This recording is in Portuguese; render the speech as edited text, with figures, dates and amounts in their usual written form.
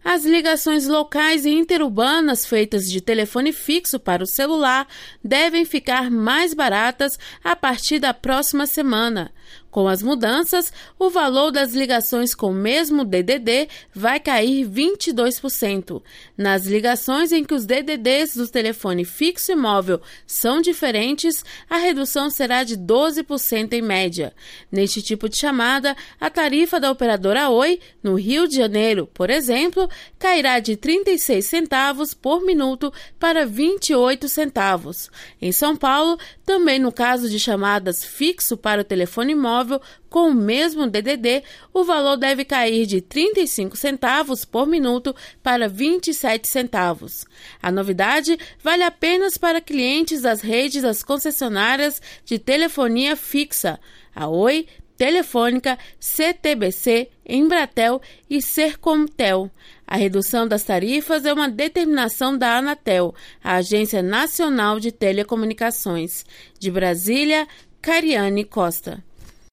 As ligações locais e interurbanas feitas de telefone fixo para o celular devem ficar mais baratas a partir da próxima semana. Com as mudanças, o valor das ligações com o mesmo DDD vai cair 22%. Nas ligações em que os DDDs do telefone fixo e móvel são diferentes, a redução será de 12% em média. Neste tipo de chamada, a tarifa da operadora Oi, no Rio de Janeiro, por exemplo, cairá de 36 centavos por minuto para 28 centavos. Em São Paulo, também no caso de chamadas fixo para o telefone móvel com o mesmo DDD, o valor deve cair de 35 centavos por minuto para 27 centavos. A novidade vale apenas para clientes das redes das concessionárias de telefonia fixa, a Oi, Telefônica, CTBC, Embratel e Sercomtel. A redução das tarifas é uma determinação da Anatel, a Agência Nacional de Telecomunicações. De Brasília, Cariane Costa.